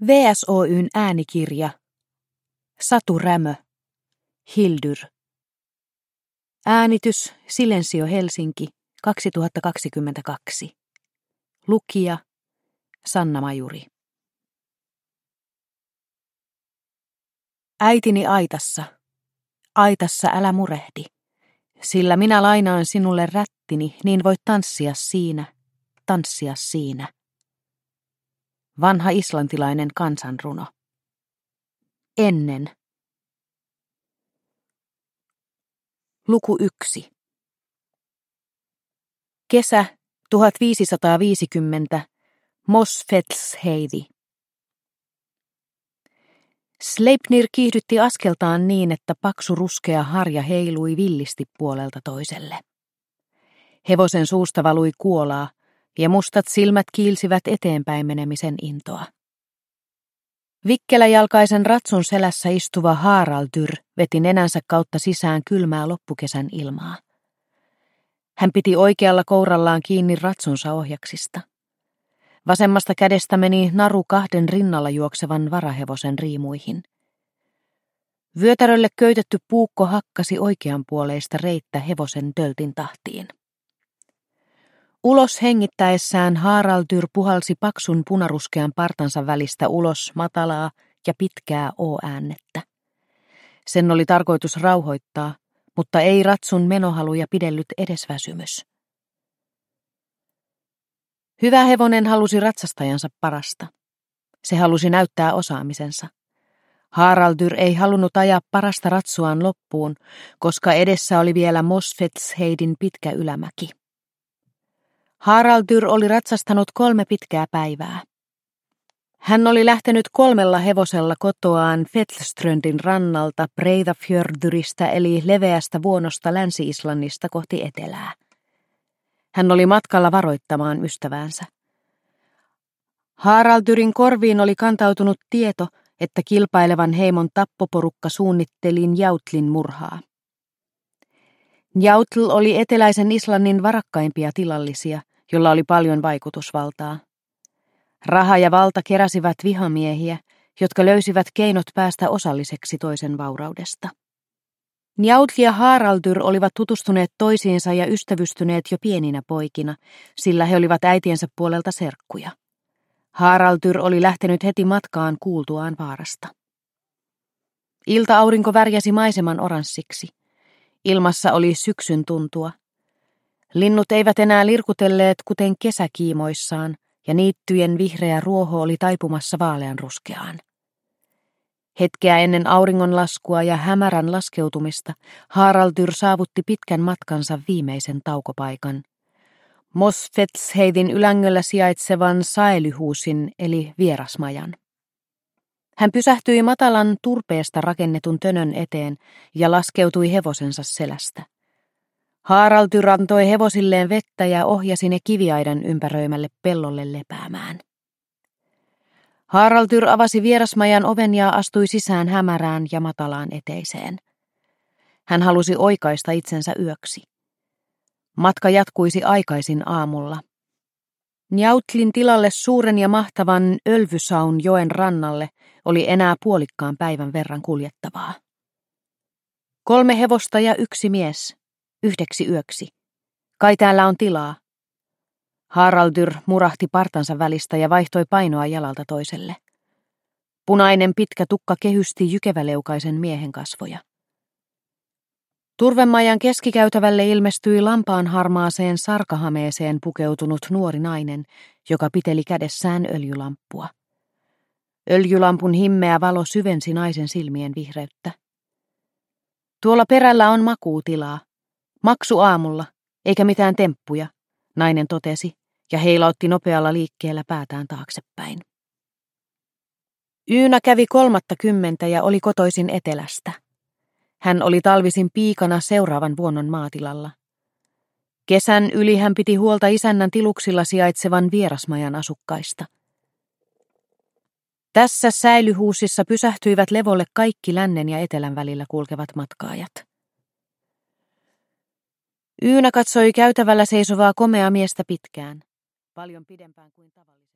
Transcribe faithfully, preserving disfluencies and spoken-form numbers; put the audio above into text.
V S O:n äänikirja. Satu Rämö. Hildur. Äänitys Silensio Helsinki kaksituhattakaksikymmentäkaksi. Lukija Sanna Majuri. Äitini aitassa. Aitassa älä murehdi, sillä minä lainaan sinulle rättini, niin voit tanssia siinä, tanssia siinä. Vanha islantilainen kansanruno. Ennen. Luku yksi. Kesä tuhatviisisataaviisikymmentä. Mosfellsheiði. Sleipnir kiihdytti askeltaan niin, että paksu ruskea harja heilui villisti puolelta toiselle. Hevosen suusta valui kuolaa, ja mustat silmät kiilsivät eteenpäin menemisen intoa. Vikkeläjalkaisen ratsun selässä istuva Haraldur veti nenänsä kautta sisään kylmää loppukesän ilmaa. Hän piti oikealla kourallaan kiinni ratsunsa ohjaksista. Vasemmasta kädestä meni naru kahden rinnalla juoksevan varahevosen riimuihin. Vyötärölle köytetty puukko hakkasi oikeanpuoleista reittä hevosen töltin tahtiin. Ulos hengittäessään Haraldur puhalsi paksun punaruskean partansa välistä ulos matalaa ja pitkää o-äännettä. Sen oli tarkoitus rauhoittaa, mutta ei ratsun menohaluja pidellyt edes väsymys. Hyvä hevonen halusi ratsastajansa parasta. Se halusi näyttää osaamisensa. Haraldur ei halunnut ajaa parasta ratsuaan loppuun, koska edessä oli vielä Mosfellsheidin pitkä ylämäki. Haraldur oli ratsastanut kolme pitkää päivää. Hän oli lähtenyt kolmella hevosella kotoaan Fellströndin rannalta Breiðafjörðurista eli leveästä vuonosta Länsi-Islannista kohti etelää. Hän oli matkalla varoittamaan ystäväänsä. Haraldurin korviin oli kantautunut tieto, että kilpailevan heimon tappoporukka suunnitteli Njátlin murhaa. Njátl oli eteläisen Islannin varakkaimpia tilallisia, jolla oli paljon vaikutusvaltaa. Raha ja valta keräsivät vihamiehiä, jotka löysivät keinot päästä osalliseksi toisen vauraudesta. Njátl ja Haraldur olivat tutustuneet toisiinsa ja ystävystyneet jo pieninä poikina, sillä he olivat äitiensä puolelta serkkuja. Haraldur oli lähtenyt heti matkaan kuultuaan vaarasta. Ilta-aurinko värjäsi maiseman oranssiksi. Ilmassa oli syksyn tuntua. Linnut eivät enää lirkutelleet kuten kesäkiimoissaan, ja niittyjen vihreä ruoho oli taipumassa vaaleanruskeaan. Hetkeä ennen auringonlaskua ja hämärän laskeutumista Haraldur saavutti pitkän matkansa viimeisen taukopaikan. Mosfellsheidin ylängöllä sijaitsevan Sælyhusin eli vierasmajan. Hän pysähtyi matalan turpeesta rakennetun tönön eteen ja laskeutui hevosensa selästä. Haraldur antoi hevosilleen vettä ja ohjasi ne kiviaidan ympäröimälle pellolle lepäämään. Haraldur avasi vierasmajan oven ja astui sisään hämärään ja matalaan eteiseen. Hän halusi oikaista itsensä yöksi. Matka jatkuisi aikaisin aamulla. Njátlin tilalle suuren ja mahtavan Ölvysaun joen rannalle oli enää puolikkaan päivän verran kuljettavaa. Kolme hevosta ja yksi mies, yhdeksi yöksi. Kai täällä on tilaa. Haraldur murahti partansa välistä ja vaihtoi painoa jalalta toiselle. Punainen pitkä tukka kehysti jykeväleukaisen miehen kasvoja. Turvemajan keskikäytävälle ilmestyi lampaan harmaaseen sarkahameeseen pukeutunut nuori nainen, joka piteli kädessään öljylamppua. Öljylampun himmeä valo syvensi naisen silmien vihreyttä. Tuolla perällä on makuutilaa. Maksu aamulla, eikä mitään temppuja, nainen totesi ja heilautti nopealla liikkeellä päätään taaksepäin. Yynä kävi kolmatta kymmentä ja oli kotoisin etelästä. Hän oli talvisin piikana seuraavan vuonnon maatilalla. Kesän yli hän piti huolta isännän tiluksilla sijaitsevan vierasmajan asukkaista. Tässä Säilyhuusissa pysähtyivät levolle kaikki lännen ja etelän välillä kulkevat matkaajat. Yynä katsoi käytävällä seisovaa komeaa miestä pitkään, paljon pidempään kuin tavallisesti.